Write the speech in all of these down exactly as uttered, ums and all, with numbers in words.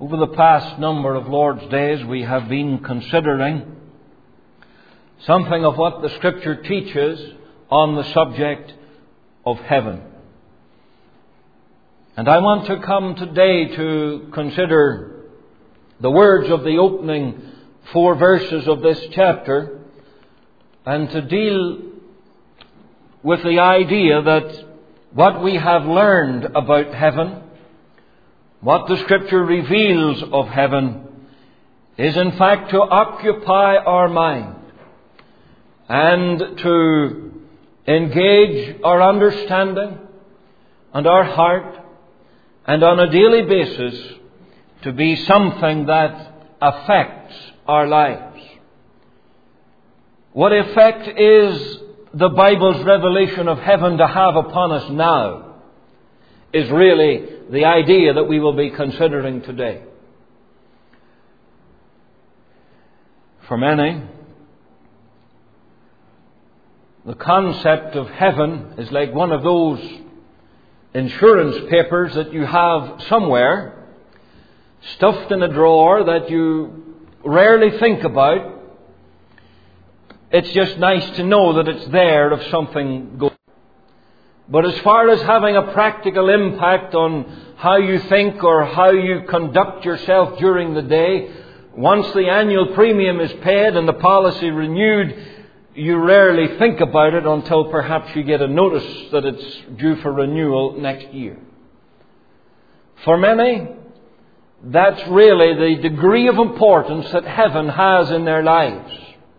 Over the past number of Lord's days, we have been considering something of what the Scripture teaches on the subject of heaven. And I want to come today to consider the words of the opening four verses of this chapter, and to deal with the idea that what we have learned about heaven, what the Scripture reveals of heaven, is in fact to occupy our mind and to engage our understanding and our heart, and on a daily basis to be something that affects our lives. What effect is the Bible's revelation of heaven to have upon us now is really the idea that we will be considering today. For many, the concept of heaven is like one of those insurance papers that you have somewhere, stuffed in a drawer, that you rarely think about. It's just nice to know that it's there if something goes. But as far as having a practical impact on how you think or how you conduct yourself during the day, once the annual premium is paid and the policy renewed, you rarely think about it until perhaps you get a notice that it's due for renewal next year. For many, that's really the degree of importance that heaven has in their lives.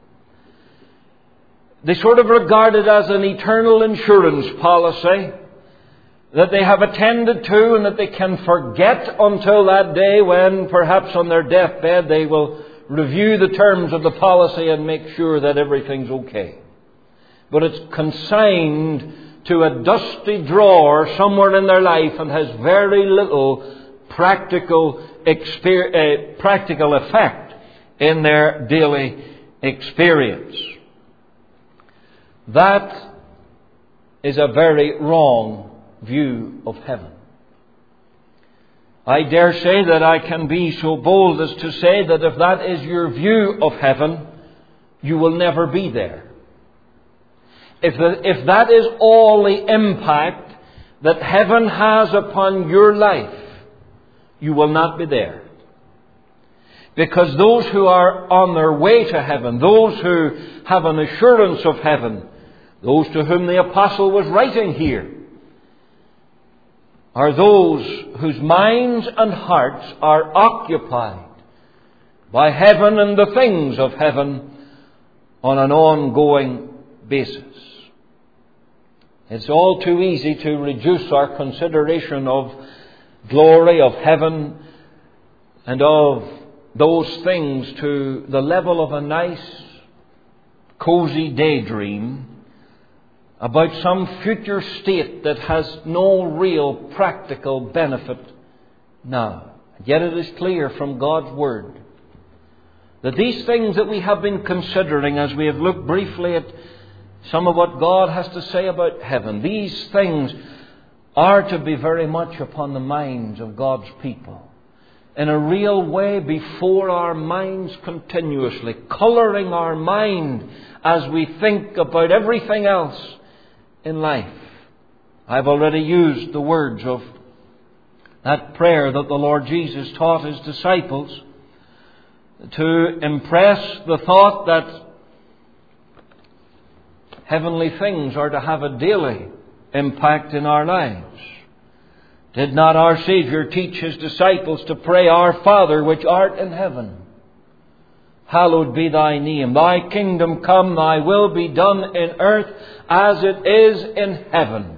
They sort of regard it as an eternal insurance policy that they have attended to and that they can forget until that day when, perhaps on their deathbed, they will review the terms of the policy and make sure that everything's okay. But it's consigned to a dusty drawer somewhere in their life and has very little practical, exper- uh, practical effect in their daily experience. That is a very wrong view of heaven. I dare say that I can be so bold as to say that if that is your view of heaven, you will never be there. If, the, if that is all the impact that heaven has upon your life, you will not be there. Because those who are on their way to heaven, those who have an assurance of heaven, those to whom the apostle was writing here, are those whose minds and hearts are occupied by heaven and the things of heaven on an ongoing basis. It's all too easy to reduce our consideration of glory, of heaven, and of those things to the level of a nice, cozy daydream about some future state that has no real practical benefit now. Yet it is clear from God's Word that these things that we have been considering, as we have looked briefly at some of what God has to say about heaven, these things are to be very much upon the minds of God's people, in a real way before our minds continuously, colouring our mind as we think about everything else in life. I've already used the words of that prayer that the Lord Jesus taught His disciples to impress the thought that heavenly things are to have a daily impact in our lives. Did not our Saviour teach His disciples to pray, Our Father which art in heaven, hallowed be Thy name. Thy kingdom come, Thy will be done in earth as it is in heaven.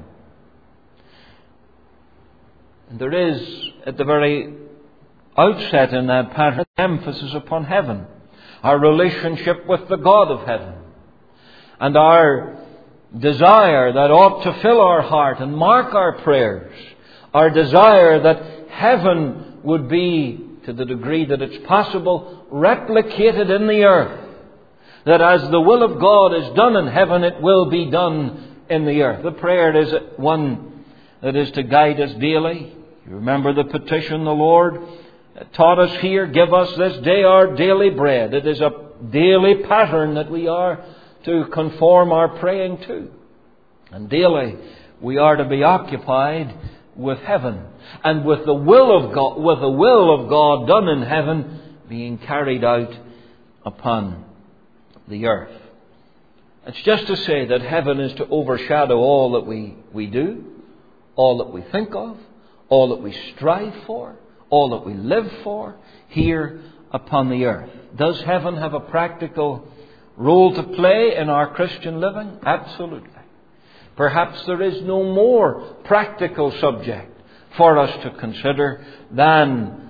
And there is, at the very outset in that pattern, emphasis upon heaven. Our relationship with the God of heaven. And our desire that ought to fill our heart and mark our prayers. Our desire that heaven would be, to the degree that it's possible, replicated in the earth. That as the will of God is done in heaven, it will be done in the earth. The prayer is one that is to guide us daily. You remember the petition, the Lord taught us here, give us this day our daily bread. It is a daily pattern that we are to conform our praying to. And daily we are to be occupied with heaven and with the will of God, with the will of God done in heaven being carried out upon the earth. It's just to say that heaven is to overshadow all that we, we do, all that we think of, all that we strive for, all that we live for here upon the earth. Does heaven have a practical role to play in our Christian living? Absolutely. Perhaps there is no more practical subject for us to consider than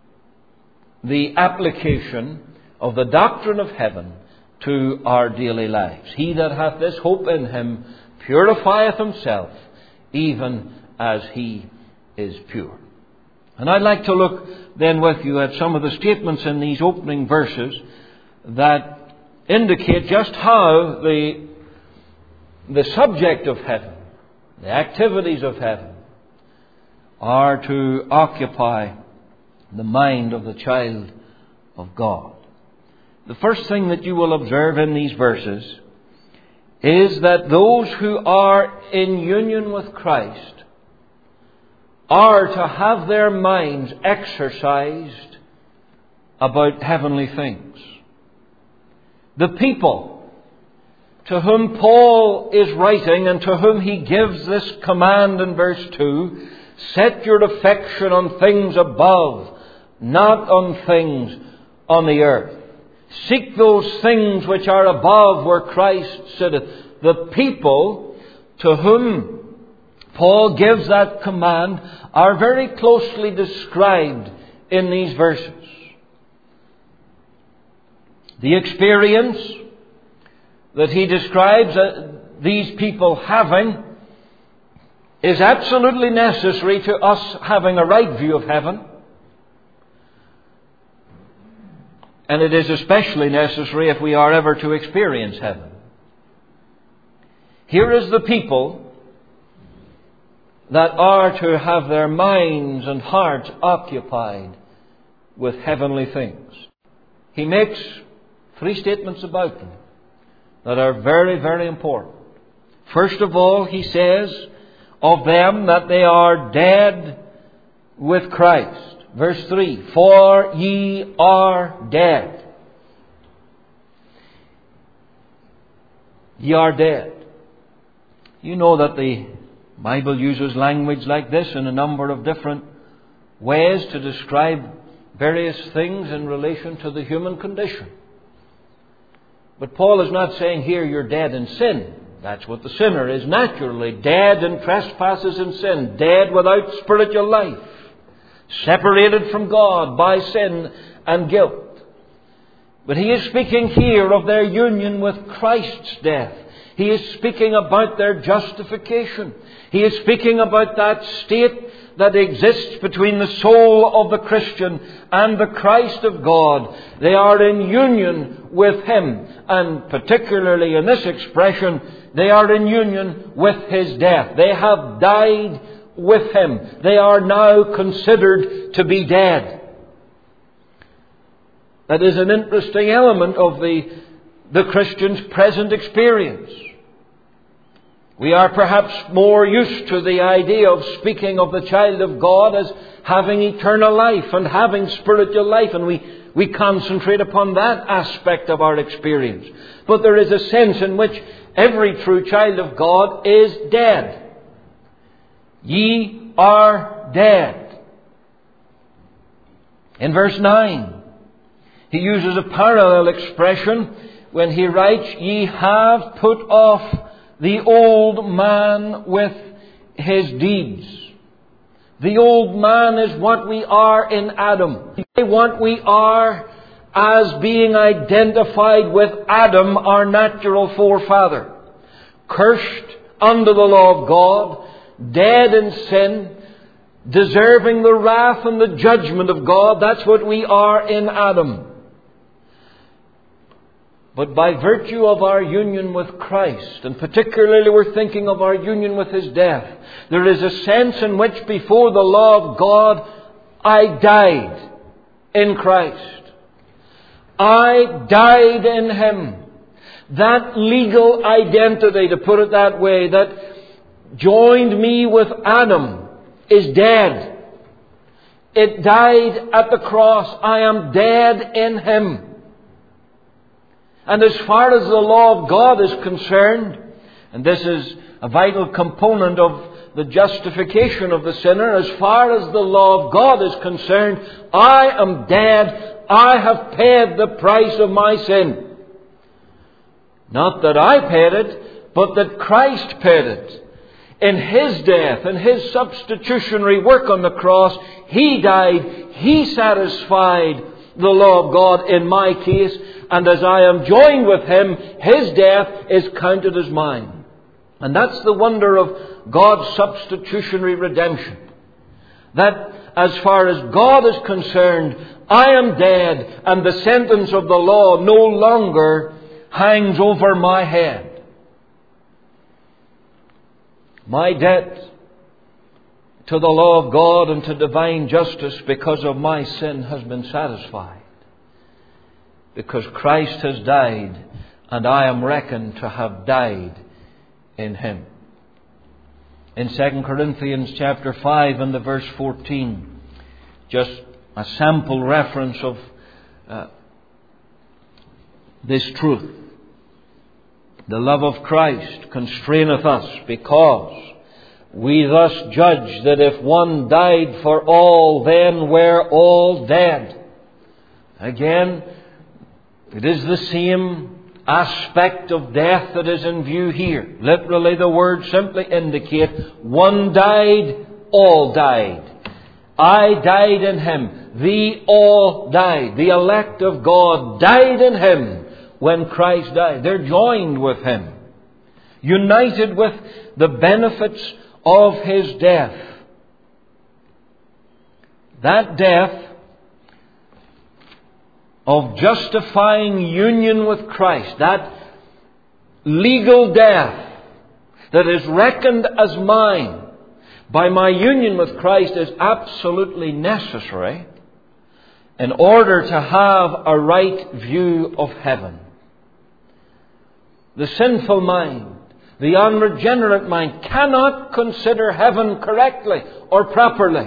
the application of the doctrine of heaven to our daily lives. He that hath this hope in him purifieth himself, even as he is pure. And I'd like to look then with you at some of the statements in these opening verses that indicate just how the, the subject of heaven, the activities of heaven, are to occupy the mind of the child of God. The first thing that you will observe in these verses is that those who are in union with Christ are to have their minds exercised about heavenly things. The people to whom Paul is writing and to whom he gives this command in verse two, set your affection on things above, not on things on the earth. Seek those things which are above where Christ sitteth. The people to whom Paul gives that command are very closely described in these verses. The experience that he describes these people having is absolutely necessary to us having a right view of heaven. And it is especially necessary if we are ever to experience heaven. Here is the people that are to have their minds and hearts occupied with heavenly things. He makes three statements about them that are very, very important. First of all, he says of them that they are dead with Christ. Verse three, for ye are dead. Ye are dead. You know that the Bible uses language like this in a number of different ways to describe various things in relation to the human condition. But Paul is not saying here you're dead in sin. That's what the sinner is naturally. Dead in trespasses and sin. Dead without spiritual life. Separated from God by sin and guilt. But he is speaking here of their union with Christ's death. He is speaking about their justification. He is speaking about that state that exists between the soul of the Christian and the Christ of God. They are in union with Him. And particularly in this expression, they are in union with His death. They have died with Him. They are now considered to be dead. That is an interesting element of the, the Christian's present experience. We are perhaps more used to the idea of speaking of the child of God as having eternal life and having spiritual life, and we, we concentrate upon that aspect of our experience. But there is a sense in which every true child of God is dead. Ye are dead. In verse nine, he uses a parallel expression when he writes, ye have put off the old man with his deeds. The old man is what we are in Adam. What we are as being identified with Adam, our natural forefather. Cursed under the law of God, dead in sin, deserving the wrath and the judgment of God. That's what we are in Adam. But by virtue of our union with Christ, and particularly we're thinking of our union with His death, there is a sense in which before the law of God, I died. in Christ. I died in Him. That legal identity, to put it that way, that joined me with Adam, is dead. It died at the cross. I am dead in Him. And as far as the law of God is concerned, and this is a vital component of the justification of the sinner, as far as the law of God is concerned, I am dead. I have paid the price of my sin. Not that I paid it, but that Christ paid it. In His death, in His substitutionary work on the cross, He died. He satisfied the law of God in my case. And as I am joined with Him, His death is counted as mine. And that's the wonder of God's substitutionary redemption. That as far as God is concerned, I am dead, and the sentence of the law no longer hangs over my head. My debt to the law of God and to divine justice because of my sin has been satisfied. Because Christ has died, and I am reckoned to have died in Him. In Second Corinthians chapter five and the verse fourteen, just a sample reference of uh, this truth. The love of Christ constraineth us, because we thus judge that if one died for all, then we're all dead. Again, it is the same aspect of death that is in view here. Literally, the words simply indicate one died, all died. I died in Him. We all died. The elect of God died in Him when Christ died. They're joined with Him, united with the benefits of His death. That death of justifying union with Christ, that legal death that is reckoned as mine by my union with Christ, is absolutely necessary in order to have a right view of heaven. The sinful mind, the unregenerate mind, cannot consider heaven correctly or properly.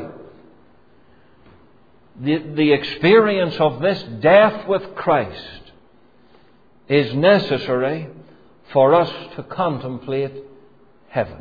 The, the experience of this death with Christ is necessary for us to contemplate heaven.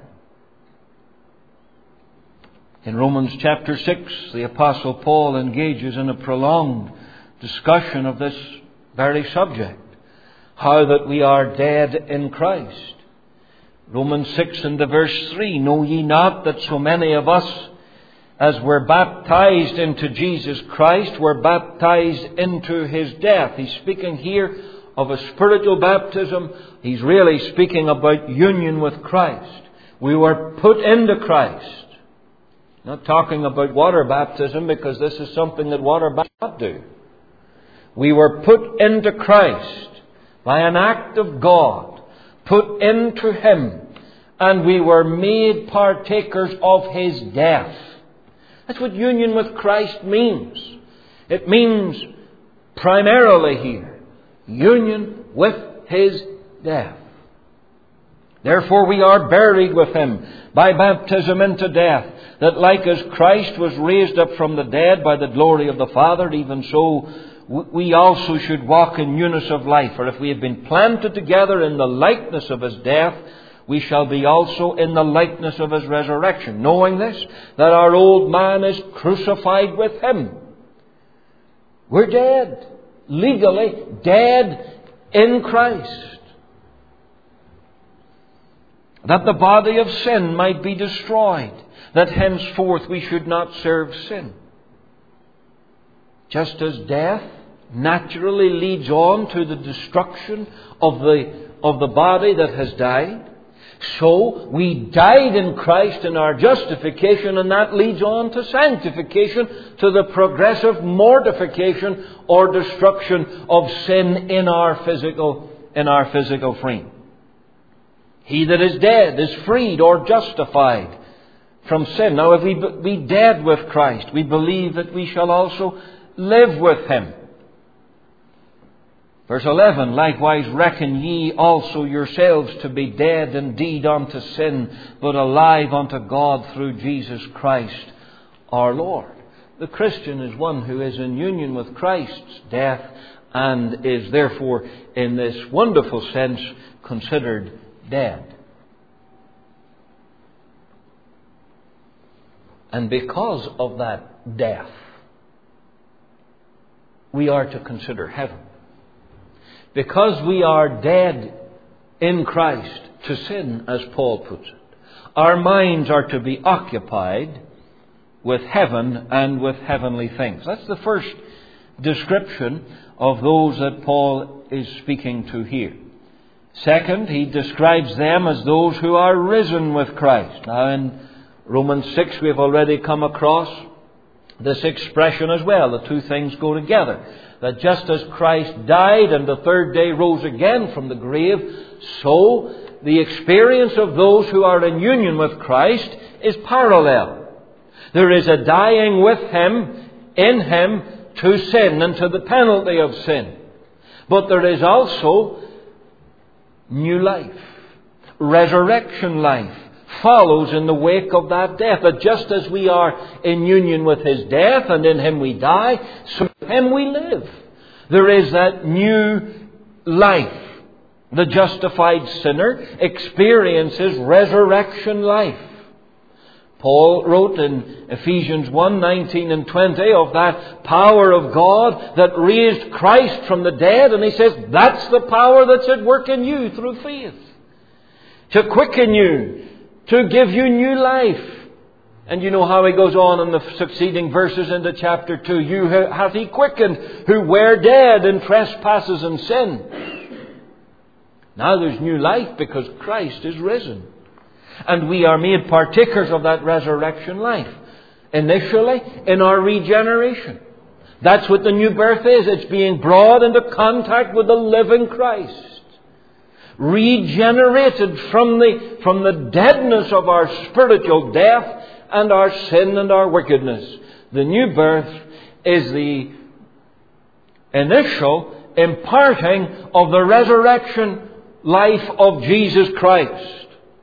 In Romans chapter six, the Apostle Paul engages in a prolonged discussion of this very subject. How that we are dead in Christ. Romans six and the verse three, know ye not that so many of us, as were baptized into Jesus Christ, were baptized into His death? He's speaking here of a spiritual baptism. He's really speaking about union with Christ. We were put into Christ. Not talking about water baptism, because this is something that water baptism do. We were put into Christ by an act of God, put into Him, and we were made partakers of His death. That's what union with Christ means. It means primarily here, union with His death. Therefore we are buried with Him by baptism into death, that like as Christ was raised up from the dead by the glory of the Father, even so we also should walk in newness of life. For if we have been planted together in the likeness of His death, we shall be also in the likeness of His resurrection. Knowing this, that our old man is crucified with Him. We're dead. Legally dead in Christ. That the body of sin might be destroyed. That henceforth we should not serve sin. Just as death naturally leads on to the destruction of the, of the body that has died, so we died in Christ in our justification, and that leads on to sanctification, to the progressive mortification or destruction of sin in our physical, in our physical frame. He that is dead is freed or justified from sin. Now, if we be dead with Christ, we believe that we shall also live with Him. Verse eleven, likewise reckon ye also yourselves to be dead indeed unto sin, but alive unto God through Jesus Christ our Lord. The Christian is one who is in union with Christ's death and is therefore, in this wonderful sense, considered dead. And because of that death, we are to consider heaven. Because we are dead in Christ to sin, as Paul puts it, our minds are to be occupied with heaven and with heavenly things. That's the first description of those that Paul is speaking to here. Second, he describes them as those who are risen with Christ. Now in Romans six we have already come across this expression as well. The two things go together. That just as Christ died and the third day rose again from the grave, so the experience of those who are in union with Christ is parallel. There is a dying with Him, in Him, to sin and to the penalty of sin. But there is also new life. Resurrection life follows in the wake of that death. That just as we are in union with His death and in Him we die, so in Him we live. There is that new life. The justified sinner experiences resurrection life. Paul wrote in Ephesians one, nineteen and twenty of that power of God that raised Christ from the dead. And he says that's the power that's at work in you through faith. To quicken you, to give you new life. And you know how he goes on in the succeeding verses into chapter two. You hath He quickened who were dead in trespasses and sin. Now there's new life because Christ is risen. And we are made partakers of that resurrection life. Initially, in our regeneration. That's what the new birth is. It's being brought into contact with the living Christ. Regenerated from the, from the deadness of our spiritual death and our sin and our wickedness. The new birth is the initial imparting of the resurrection life of Jesus Christ.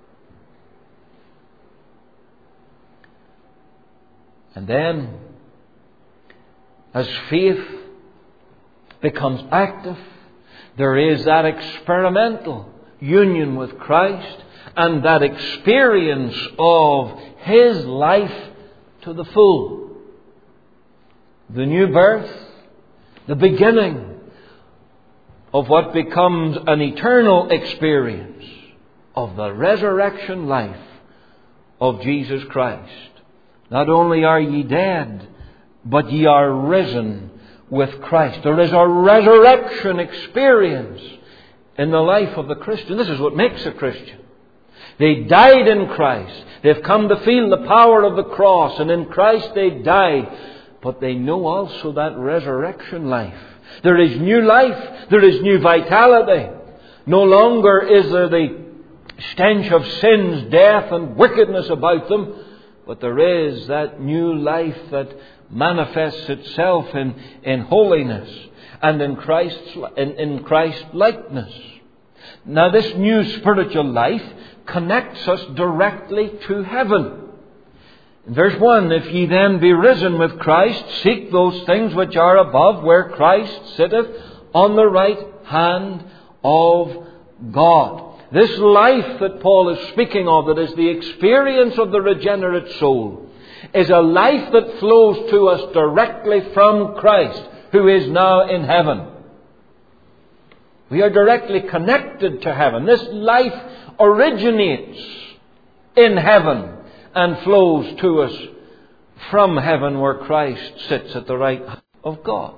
And then, as faith becomes active, there is that experimental union with Christ and that experience of His life to the full. The new birth, the beginning of what becomes an eternal experience of the resurrection life of Jesus Christ. Not only are ye dead, but ye are risen with Christ. There is a resurrection experience in the life of the Christian. This is what makes a Christian. They died in Christ. They've come to feel the power of the cross, and in Christ they died. But they know also that resurrection life. There is new life. There is new vitality. No longer is there the stench of sin's death and wickedness about them. But there is that new life that manifests itself in, in holiness and in Christ's, in, in Christ likeness. Now this new spiritual life connects us directly to heaven. In verse one, if ye then be risen with Christ, seek those things which are above, where Christ sitteth on the right hand of God. This life that Paul is speaking of, that is the experience of the regenerate soul, is a life that flows to us directly from Christ, who is now in heaven. We are directly connected to heaven. This life originates in heaven and flows to us from heaven, where Christ sits at the right hand of God.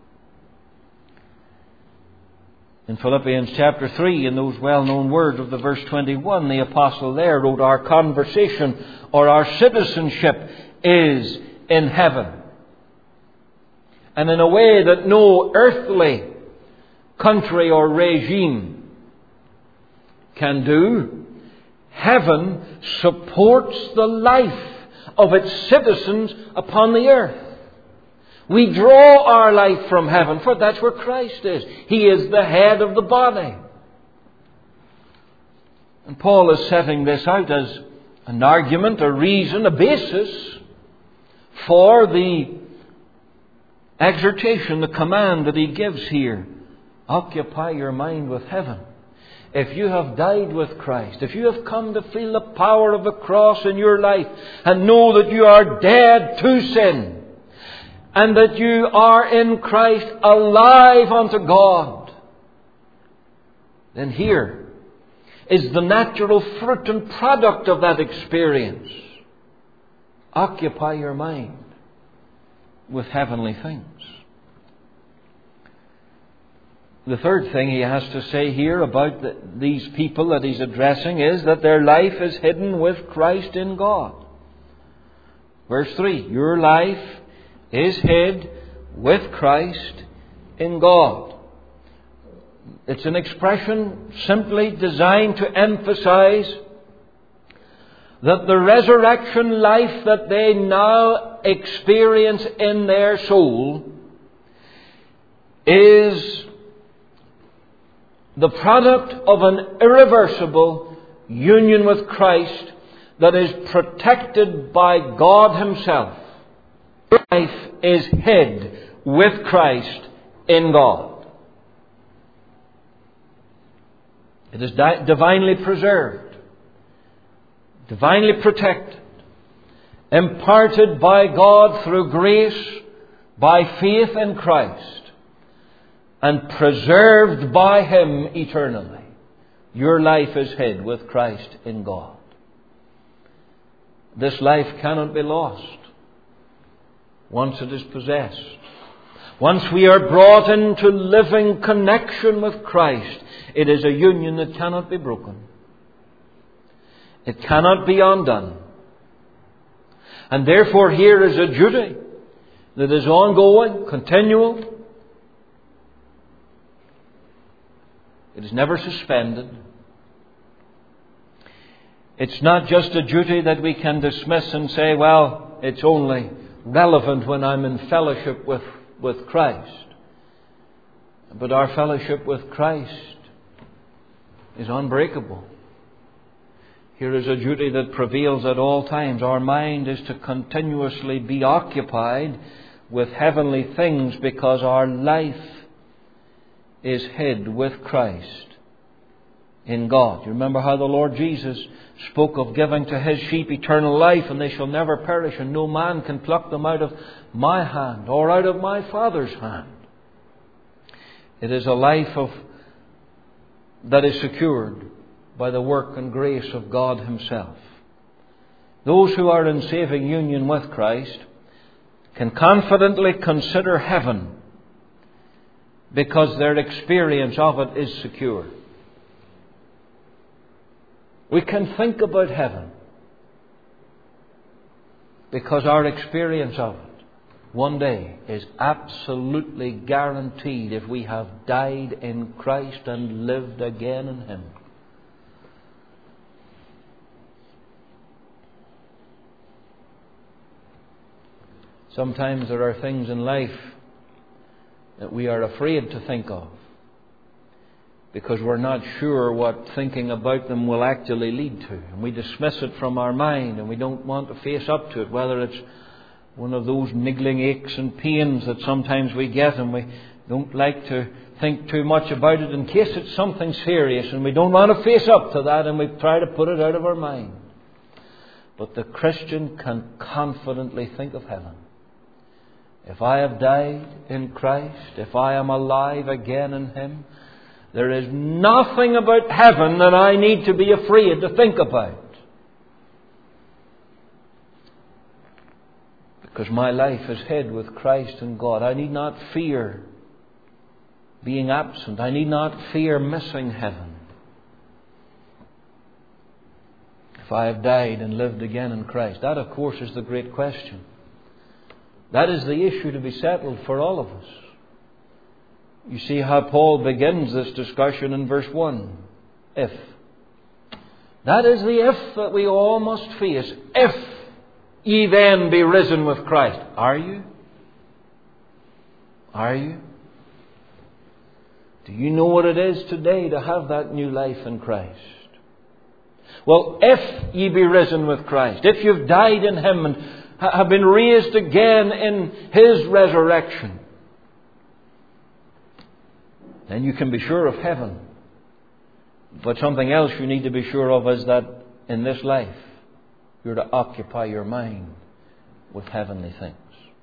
In Philippians chapter three, in those well-known words of the verse twenty-one, the apostle there wrote, our conversation or our citizenship is in heaven. And in a way that no earthly country or regime can do, heaven supports the life of its citizens upon the earth. We draw our life from heaven, for that's where Christ is. He is the head of the body. And Paul is setting this out as an argument, a reason, a basis for the exhortation, the command that he gives here. Occupy your mind with heaven. If you have died with Christ, if you have come to feel the power of the cross in your life and know that you are dead to sin and that you are in Christ alive unto God, then here is the natural fruit and product of that experience. Occupy your mind with heavenly things. The third thing he has to say here about the, these people that he's addressing is that their life is hidden with Christ in God. Verse three, your life is hid with Christ in God. It's an expression simply designed to emphasize that the resurrection life that they now experience in their soul is the product of an irreversible union with Christ that is protected by God Himself. Life is hid with Christ in God. It is di- divinely preserved, divinely protected, imparted by God through grace, by faith in Christ, and preserved by Him eternally. Your life is hid with Christ in God. This life cannot be lost once it is possessed. Once we are brought into living connection with Christ, it is a union that cannot be broken. It cannot be undone. And therefore here is a duty that is ongoing, continual. It is never suspended. It's not just a duty that we can dismiss and say, well, it's only relevant when I'm in fellowship with, with Christ. But our fellowship with Christ is unbreakable. Here is a duty that prevails at all times. Our mind is to continuously be occupied with heavenly things because our life is hid with Christ in God. You remember how the Lord Jesus spoke of giving to His sheep eternal life, and they shall never perish, and no man can pluck them out of my hand or out of my Father's hand. It is a life of that is secured by the work and grace of God Himself. Those who are in saving union with Christ can confidently consider heaven because their experience of it is secure. We can think about heaven because our experience of it one day is absolutely guaranteed if we have died in Christ and lived again in Him. Sometimes there are things in life that we are afraid to think of because we're not sure what thinking about them will actually lead to. And we dismiss it from our mind and we don't want to face up to it, whether it's one of those niggling aches and pains that sometimes we get, and we don't like to think too much about it in case it's something serious, and we don't want to face up to that, and we try to put it out of our mind. But the Christian can confidently think of heaven. If I have died in Christ, if I am alive again in Him, there is nothing about heaven that I need to be afraid to think about. Because my life is hid with Christ in God. I need not fear being absent. I need not fear missing heaven. If I have died and lived again in Christ. That, of course, is the great question. That is the issue to be settled for all of us. You see how Paul begins this discussion in verse one. If. That is the if that we all must face. If ye then be risen with Christ. Are you? Are you? Do you know what it is today to have that new life in Christ? Well, if ye be risen with Christ, if you've died in Him and have been raised again in His resurrection, then you can be sure of heaven. But something else you need to be sure of is that in this life, you're to occupy your mind with heavenly things.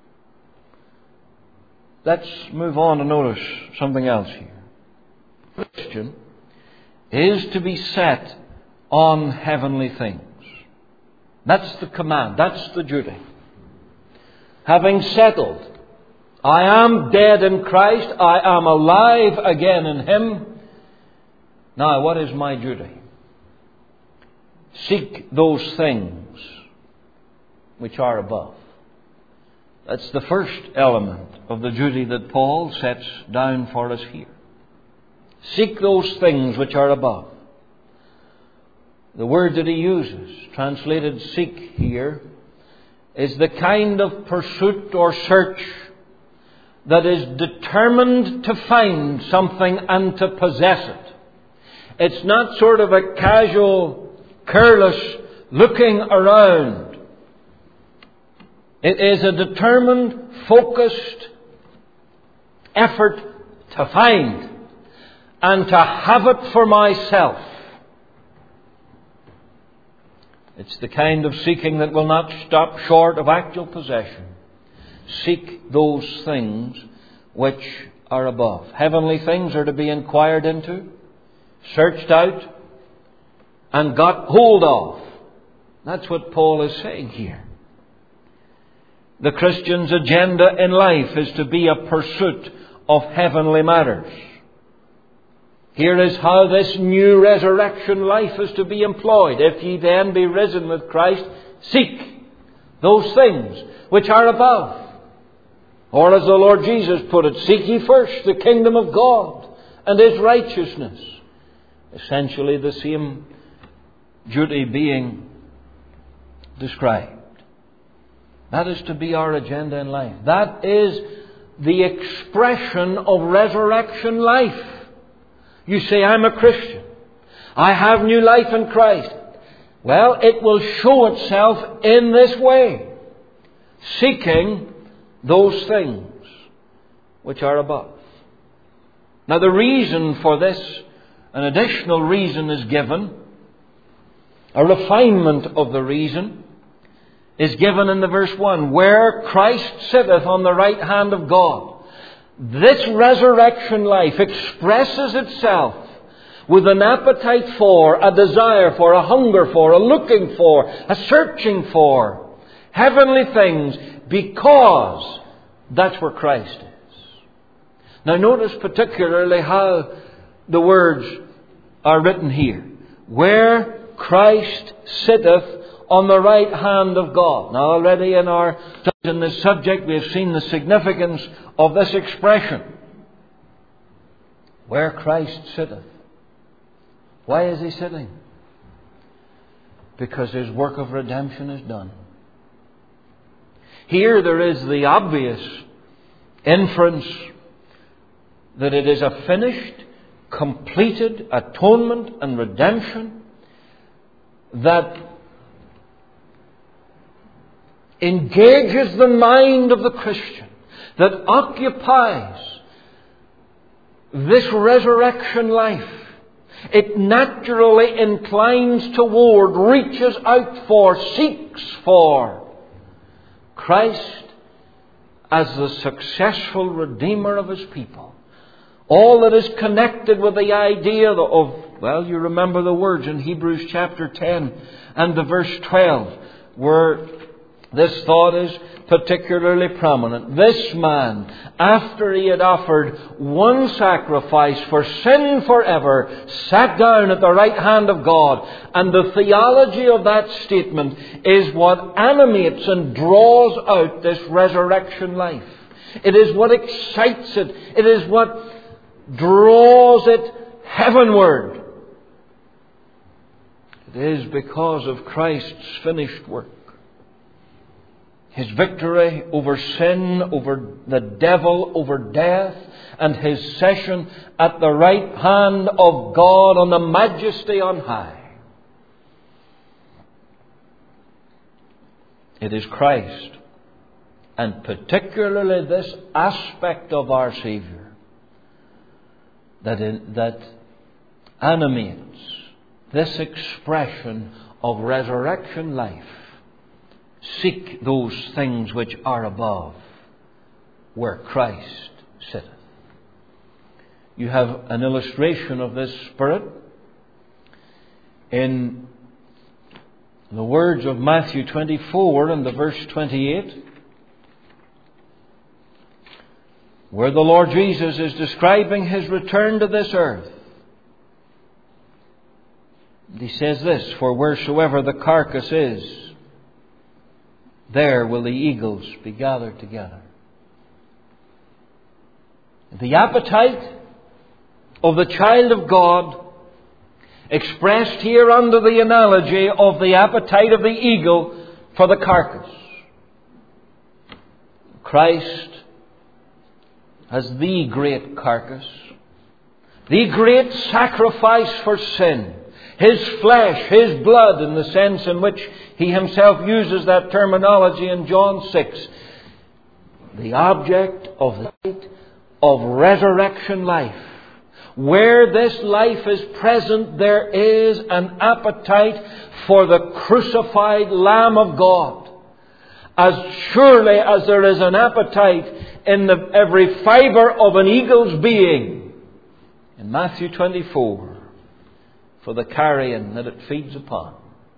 Let's move on to notice something else here. The Christian is to be set on heavenly things. That's the command. That's the duty. Having settled, I am dead in Christ, I am alive again in Him. Now, what is my duty? Seek those things which are above. That's the first element of the duty that Paul sets down for us here. Seek those things which are above. The word that he uses, translated seek here, is the kind of pursuit or search that is determined to find something and to possess it. It's not sort of a casual, careless looking around. It is a determined, focused effort to find and to have it for myself. It's the kind of seeking that will not stop short of actual possession. Seek those things which are above. Heavenly things are to be inquired into, searched out, and got hold of. That's what Paul is saying here. The Christian's agenda in life is to be a pursuit of heavenly matters. Here is how this new resurrection life is to be employed. If ye then be risen with Christ, seek those things which are above. Or as the Lord Jesus put it, seek ye first the kingdom of God and His righteousness. Essentially the same duty being described. That is to be our agenda in life. That is the expression of resurrection life. You say, I'm a Christian. I have new life in Christ. Well, it will show itself in this way. Seeking those things which are above. Now the reason for this, an additional reason is given. A refinement of the reason is given in the verse one. Where Christ sitteth on the right hand of God. This resurrection life expresses itself with an appetite for, a desire for, a hunger for, a looking for, a searching for heavenly things because that's where Christ is. Now notice particularly how the words are written here. Where Christ sitteth on the right hand of God. Now already in our studies in this subject we have seen the significance of this expression. Where Christ sitteth. Why is He sitting? Because His work of redemption is done. Here there is the obvious inference that it is a finished, completed atonement and redemption that engages the mind of the Christian, that occupies this resurrection life. It naturally inclines toward, reaches out for, seeks for Christ as the successful Redeemer of His people. All that is connected with the idea of, well, you remember the words in Hebrews chapter ten and the verse twelve, where this thought is particularly prominent. This man, after he had offered one sacrifice for sin forever, sat down at the right hand of God. And the theology of that statement is what animates and draws out this resurrection life. It is what excites it. It is what draws it heavenward. It is because of Christ's finished work. His victory over sin, over the devil, over death, and His session at the right hand of God on the majesty on high. It is Christ, and particularly this aspect of our Saviour, that, in, that animates this expression of resurrection life. Seek those things which are above, where Christ sitteth. You have an illustration of this spirit in the words of Matthew twenty-four and the verse twenty-eight, where the Lord Jesus is describing His return to this earth. He says this, "For wheresoever the carcass is, there will the eagles be gathered together." The appetite of the child of God, expressed here under the analogy of the appetite of the eagle for the carcass. Christ as the great carcass, the great sacrifice for sin, His flesh, His blood, in the sense in which He Himself uses that terminology in John six. The object of the light of resurrection life. Where this life is present, there is an appetite for the crucified Lamb of God. As surely as there is an appetite in the, every fibre of an eagle's being, in Matthew twenty-four, for the carrion that it feeds upon.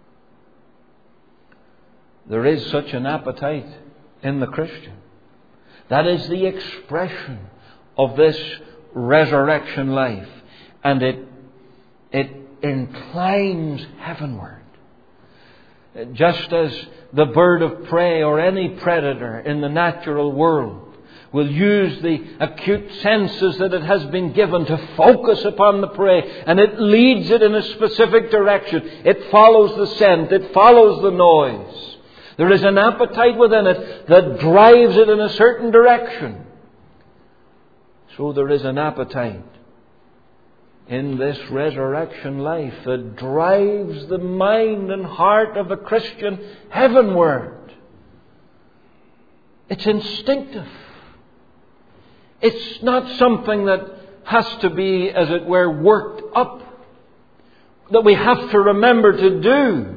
There is such an appetite in the Christian. That is the expression of this resurrection life. And it, it inclines heavenward. Just as the bird of prey or any predator in the natural world will use the acute senses that it has been given to focus upon the prey, and it leads it in a specific direction. It follows the scent. It follows the noise. There is an appetite within it that drives it in a certain direction. So there is an appetite in this resurrection life that drives the mind and heart of a Christian heavenward. It's instinctive. It's not something that has to be, as it were, worked up, that we have to remember to do,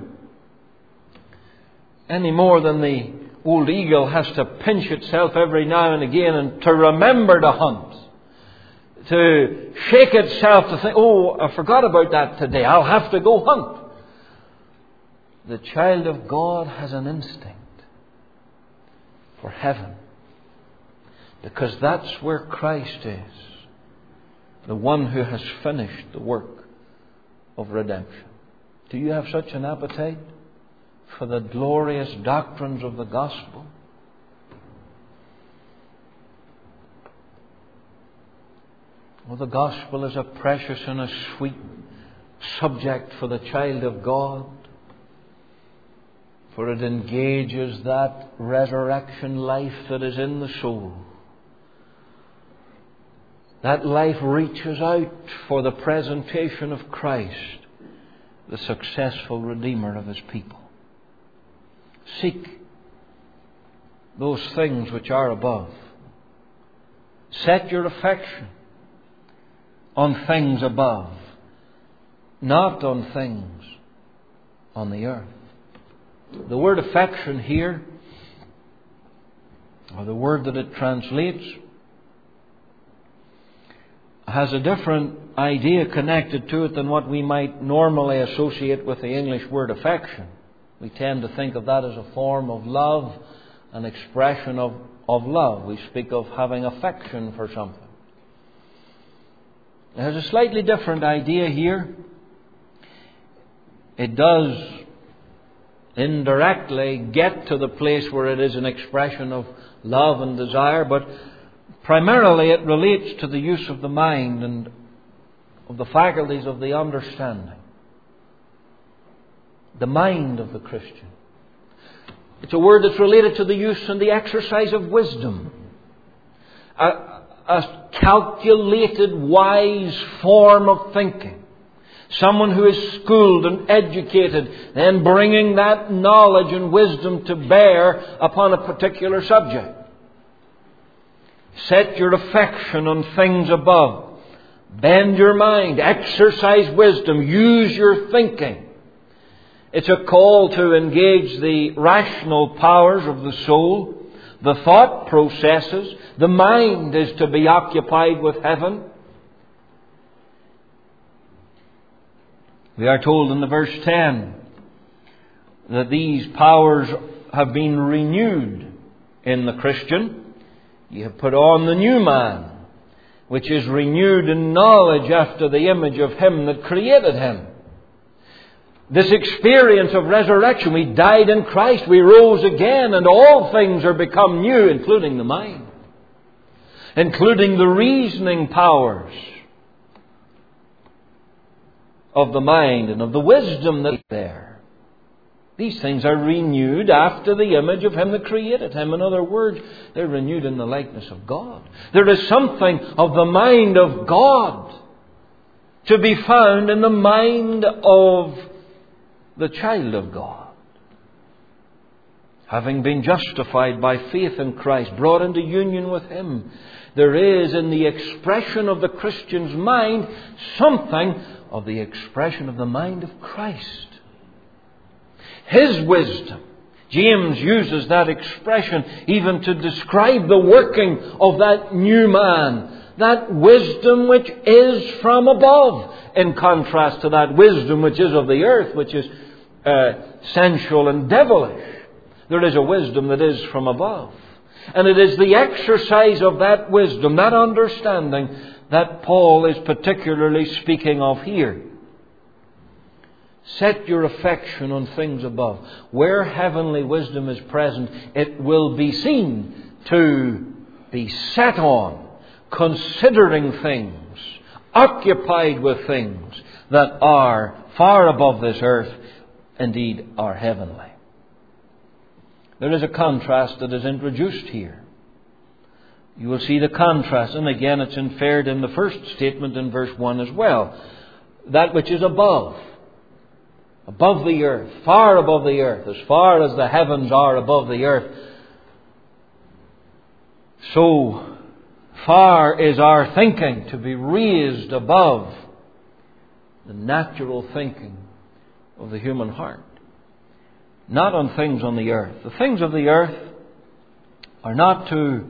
any more than the old eagle has to pinch itself every now and again and to remember to hunt, to shake itself to think, oh, I forgot about that today, I'll have to go hunt. The child of God has an instinct for heaven, because that's where Christ is, the one who has finished the work of redemption. Do you have such an appetite for the glorious doctrines of the gospel? Well, the gospel is a precious and a sweet subject for the child of God, for it engages that resurrection life that is in the soul. That life reaches out for the presentation of Christ, the successful Redeemer of His people. Seek those things which are above. Set your affection on things above, not on things on the earth. The word affection here, or the word that it translates, has a different idea connected to it than what we might normally associate with the English word affection. We tend to think of that as a form of love, an expression of, of love. We speak of having affection for something. It has a slightly different idea here. It does indirectly get to the place where it is an expression of love and desire, but primarily it relates to the use of the mind and of the faculties of the understanding. The mind of the Christian. It's a word that's related to the use and the exercise of wisdom. A, a calculated, wise form of thinking. Someone who is schooled and educated, then bringing that knowledge and wisdom to bear upon a particular subject. Set your affection on things above. Bend your mind. Exercise wisdom. Use your thinking. It's a call to engage the rational powers of the soul, the thought processes. The mind is to be occupied with heaven. We are told in the verse ten that these powers have been renewed in the Christian. You have put on the new man, which is renewed in knowledge after the image of Him that created him. This experience of resurrection, we died in Christ, we rose again, and all things are become new, including the mind, including the reasoning powers of the mind and of the wisdom that is there. These things are renewed after the image of Him that created him. In other words, they're renewed in the likeness of God. There is something of the mind of God to be found in the mind of the child of God. Having been justified by faith in Christ, brought into union with Him, there is in the expression of the Christian's mind something of the expression of the mind of Christ. His wisdom. James uses that expression even to describe the working of that new man. That wisdom which is from above, in contrast to that wisdom which is of the earth, which is uh, sensual and devilish. There is a wisdom that is from above. And it is the exercise of that wisdom, that understanding, that Paul is particularly speaking of here. Set your affection on things above. Where heavenly wisdom is present, it will be seen to be set on, considering things, occupied with things that are far above this earth, indeed are heavenly. There is a contrast that is introduced here. You will see the contrast, and again it's inferred in the first statement in verse one as well. That which is above. Above the earth, far above the earth, as far as the heavens are above the earth, so far is our thinking to be raised above the natural thinking of the human heart. Not on things on the earth. The things of the earth are not to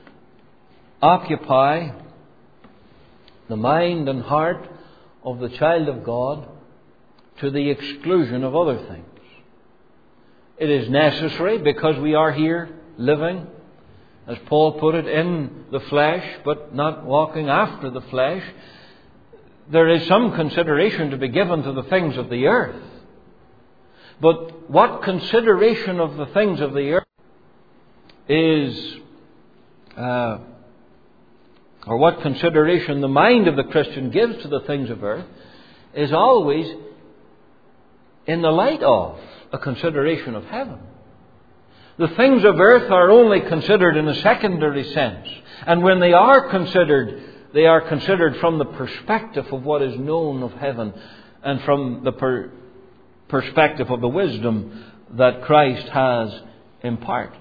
occupy the mind and heart of the child of God to the exclusion of other things. It is necessary because we are here living, as Paul put it, in the flesh, but not walking after the flesh. There is some consideration to be given to the things of the earth. But what consideration of the things of the earth is, uh, or what consideration the mind of the Christian gives to the things of earth, is always in the light of a consideration of heaven. The things of earth are only considered in a secondary sense. And when they are considered, they are considered from the perspective of what is known of heaven and from the per- perspective of the wisdom that Christ has imparted.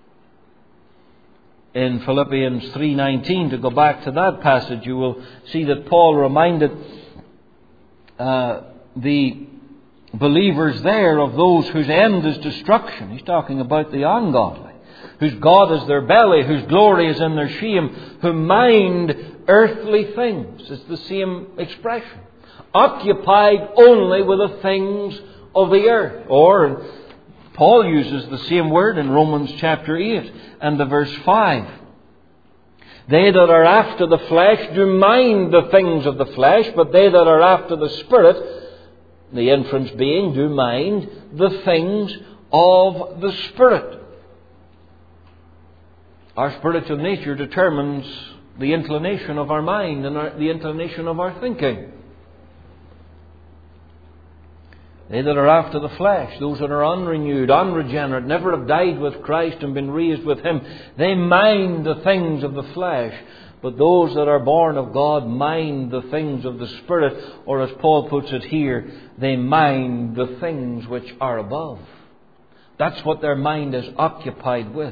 In Philippians three nineteen, to go back to that passage, you will see that Paul reminded uh, the believers there of those whose end is destruction. He's talking about the ungodly, whose God is their belly, whose glory is in their shame, who mind earthly things. It's the same expression. Occupied only with the things of the earth. Or Paul uses the same word in Romans chapter eight and the verse five. They that are after the flesh do mind the things of the flesh, but they that are after the Spirit, the inference being, do mind the things of the Spirit. Our spiritual nature determines the inclination of our mind and our, the inclination of our thinking. They that are after the flesh, those that are unrenewed, unregenerate, never have died with Christ and been raised with Him, they mind the things of the flesh. But those that are born of God mind the things of the Spirit, or as Paul puts it here, they mind the things which are above. That's what their mind is occupied with.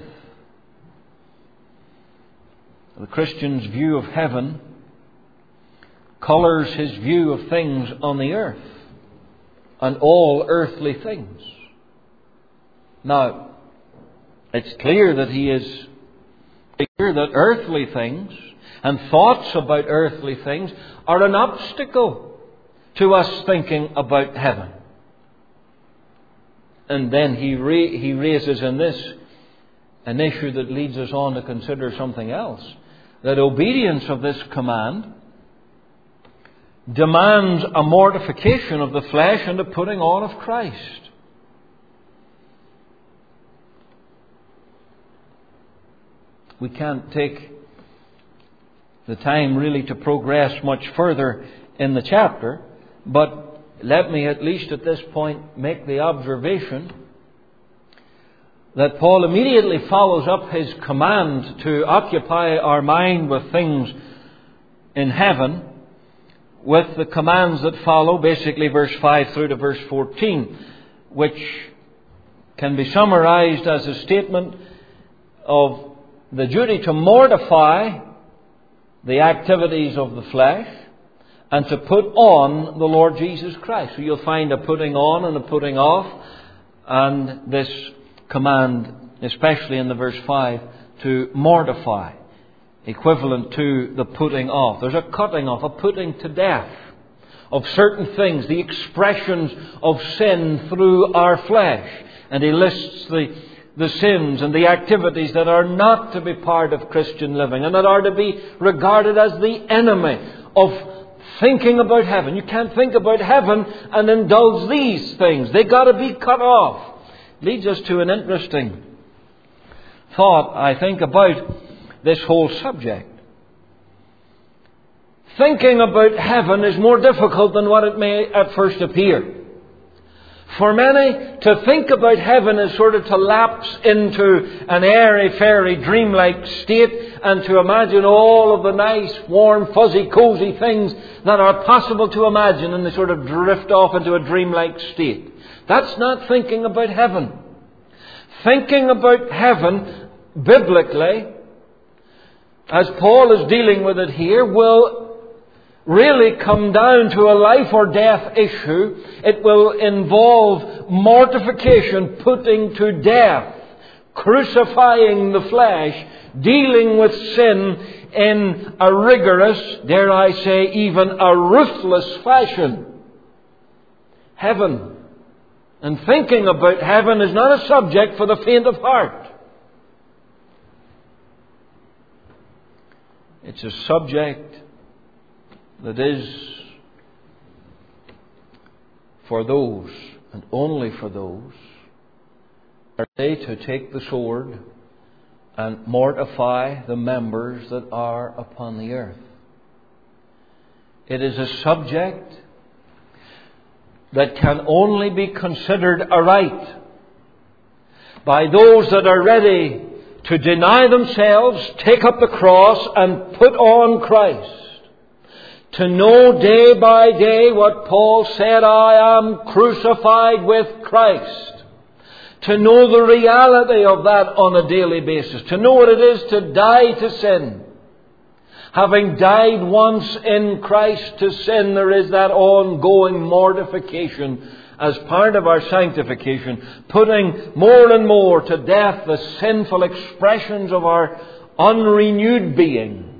The Christian's view of heaven colours his view of things on the earth and all earthly things. Now, it's clear that he is clear that earthly things and thoughts about earthly things are an obstacle to us thinking about heaven. And then he ra- he raises in this an issue that leads us on to consider something else. That obedience of this command demands a mortification of the flesh and a putting on of Christ. We can't take the time really to progress much further in the chapter, but let me at least at this point make the observation that Paul immediately follows up his command to occupy our mind with things in heaven with the commands that follow, basically verse five through to verse fourteen, which can be summarized as a statement of the duty to mortify the activities of the flesh and to put on the Lord Jesus Christ. So you'll find a putting on and a putting off, and this command, especially in the verse five, to mortify, equivalent to the putting off. There's a cutting off, a putting to death of certain things, the expressions of sin through our flesh. And he lists the, the sins and the activities that are not to be part of Christian living and that are to be regarded as the enemy of thinking about heaven. You can't think about heaven and indulge these things. They've got to be cut off. Leads us to an interesting thought, I think, about this whole subject. Thinking about heaven is more difficult than what it may at first appear. For many, to think about heaven is sort of to lapse into an airy-fairy, dreamlike state and to imagine all of the nice, warm, fuzzy, cozy things that are possible to imagine, and they sort of drift off into a dreamlike state. That's not thinking about heaven. Thinking about heaven, biblically, as Paul is dealing with it here, will really come down to a life or death issue. It will involve mortification, putting to death, crucifying the flesh, dealing with sin in a rigorous, dare I say, even a ruthless fashion. Heaven and thinking about heaven is not a subject for the faint of heart. It's a subject that is for those, and only for those, are they to take the sword and mortify the members that are upon the earth. It is a subject that can only be considered aright by those that are ready to deny themselves, take up the cross and put on Christ. To know day by day what Paul said, I am crucified with Christ. To know the reality of that on a daily basis. To know what it is to die to sin. Having died once in Christ to sin, there is that ongoing mortification as part of our sanctification, putting more and more to death the sinful expressions of our unrenewed being.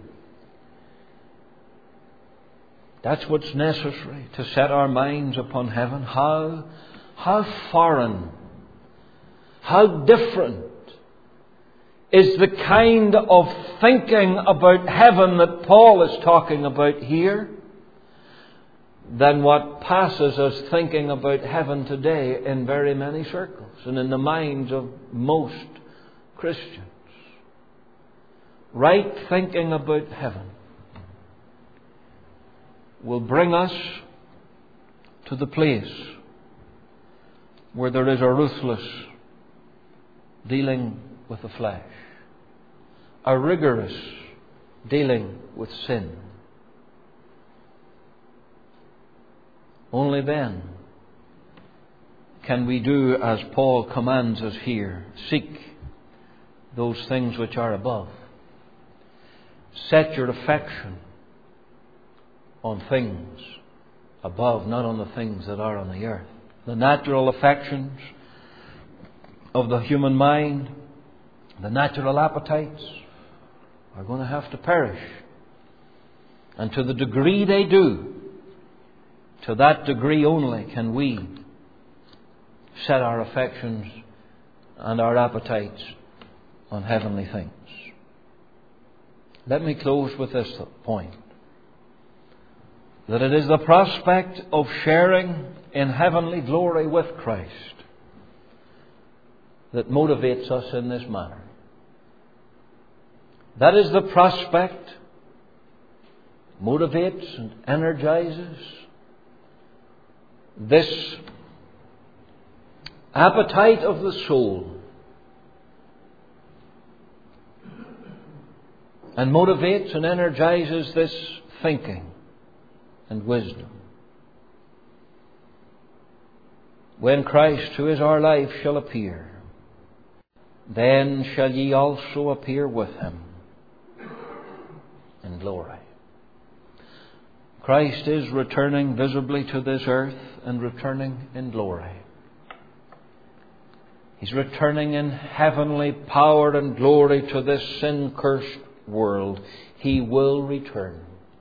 That's what's necessary to set our minds upon heaven. How, how foreign, how different is the kind of thinking about heaven that Paul is talking about here than what passes as thinking about heaven today in very many circles and in the minds of most Christians. Right thinking about heaven will bring us to the place where there is a ruthless dealing with the flesh, a rigorous dealing with sin. Only then can we do as Paul commands us here: seek those things which are above. Set your affection on things above, not on the things that are on the earth. The natural affections of the human mind, the natural appetites, are going to have to perish. And to the degree they do, to that degree only can we set our affections and our appetites on heavenly things. Let me close with this point: that it is the prospect of sharing in heavenly glory with Christ that motivates us in this manner. That is the prospect, motivates and energizes this appetite of the soul, and motivates and energizes this thinking and wisdom. When Christ, who is our life, shall appear, then shall ye also appear with Him in glory. Christ is returning visibly to this earth and returning in glory. He's returning in heavenly power and glory to this sin-cursed world. He will return.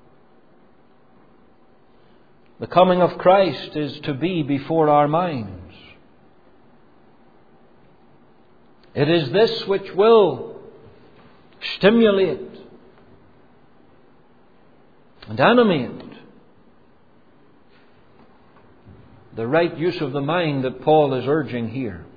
The coming of Christ is to be before our minds. It is this which will stimulate and animate the right use of the mind that Paul is urging here.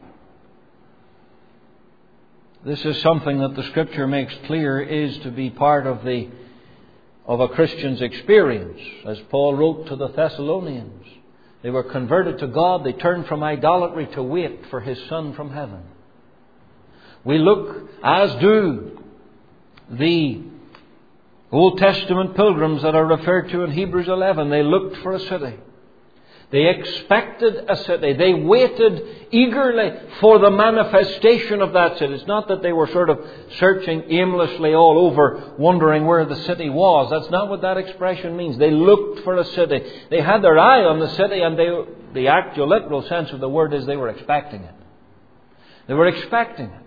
This is something that the Scripture makes clear is to be part of the of a Christian's experience. As Paul wrote to the Thessalonians, they were converted to God. They turned from idolatry to wait for His Son from heaven. We look, as do the Old Testament pilgrims that are referred to in Hebrews eleven. They looked for a city. They expected a city. They waited eagerly for the manifestation of that city. It's not that they were sort of searching aimlessly all over, wondering where the city was. That's not what that expression means. They looked for a city. They had their eye on the city, and they, the actual literal sense of the word is they were expecting it. They were expecting it.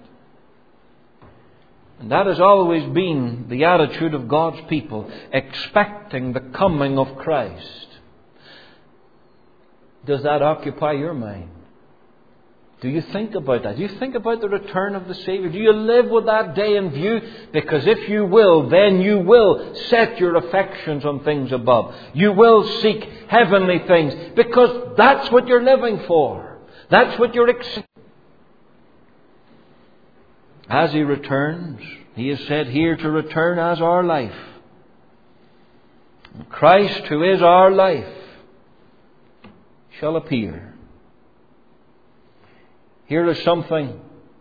And that has always been the attitude of God's people, expecting the coming of Christ. Does that occupy your mind? Do you think about that? Do you think about the return of the Savior? Do you live with that day in view? Because if you will, then you will set your affections on things above. You will seek heavenly things, because that's what you're living for. That's what you're expecting. As He returns, He is said here to return as our life. Christ, who is our life, shall appear. Here is something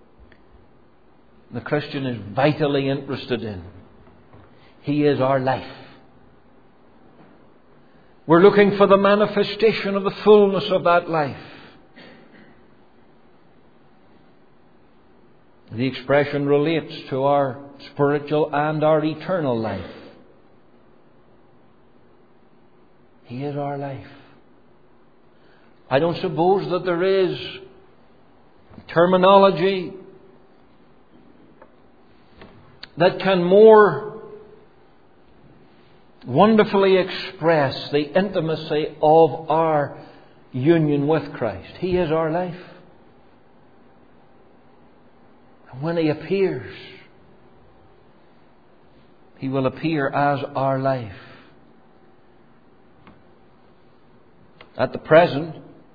the Christian is vitally interested in. He is our life. We're looking for the manifestation of the fullness of that life. The expression relates to our spiritual and our eternal life. He is our life. I don't suppose that there is terminology that can more wonderfully express the intimacy of our union with Christ. He is our life. And when He appears, He will appear as our life. At the present,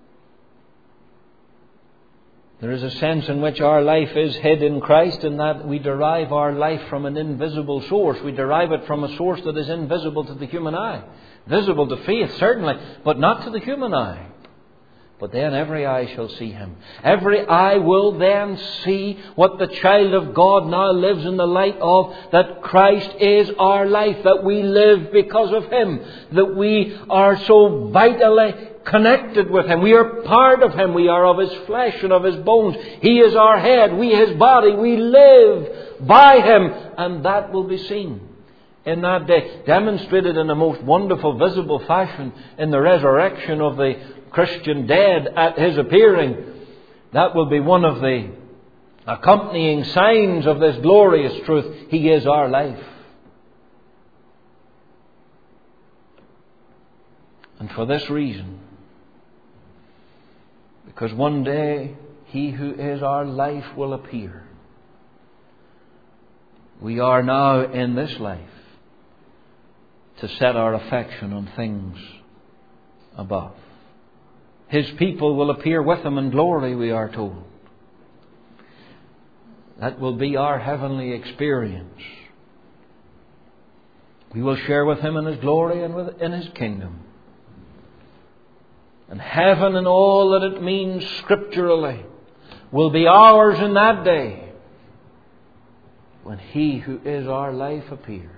there is a sense in which our life is hid in Christ, in that we derive our life from an invisible source. We derive it from a source that is invisible to the human eye. Visible to faith, certainly, but not to the human eye. But then every eye shall see Him. Every eye will then see what the child of God now lives in the light of, that Christ is our life, that we live because of Him, that we are so vitally connected with Him. We are part of Him. We are of His flesh and of His bones. He is our head. We His body. We live by Him. And that will be seen in that day, demonstrated in a most wonderful, visible fashion in the resurrection of the Christian dead at His appearing. That will be one of the accompanying signs of this glorious truth. He is our life. And for this reason, because one day He who is our life will appear, we are now in this life to set our affection on things above. His people will appear with Him in glory, we are told. That will be our heavenly experience. We will share with Him in His glory and in His kingdom. And heaven and all that it means scripturally will be ours in that day, when He who is our life appears.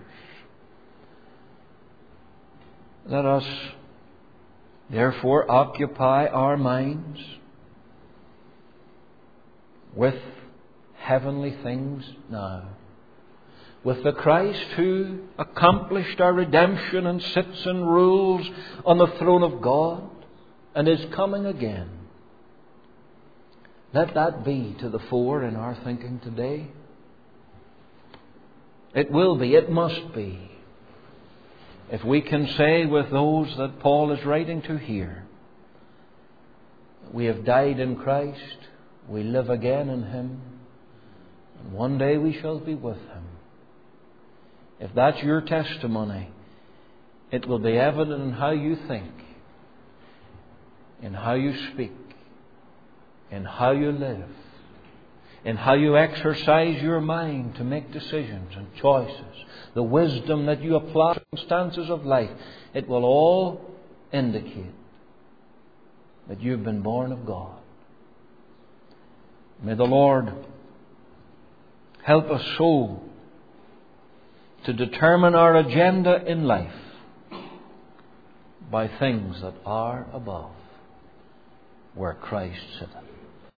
Let us therefore occupy our minds with heavenly things now, with the Christ who accomplished our redemption and sits and rules on the throne of God and is coming again. Let that be to the fore in our thinking today. It will be, it must be. If we can say with those that Paul is writing to here, we have died in Christ, we live again in Him, and one day we shall be with Him. If that's your testimony, it will be evident in how you think, in how you speak, in how you live, in how you exercise your mind to make decisions and choices, the wisdom that you apply to circumstances of life. It will all indicate that you've been born of God. May the Lord help us so to determine our agenda in life by things that are above, where Christ sitteth.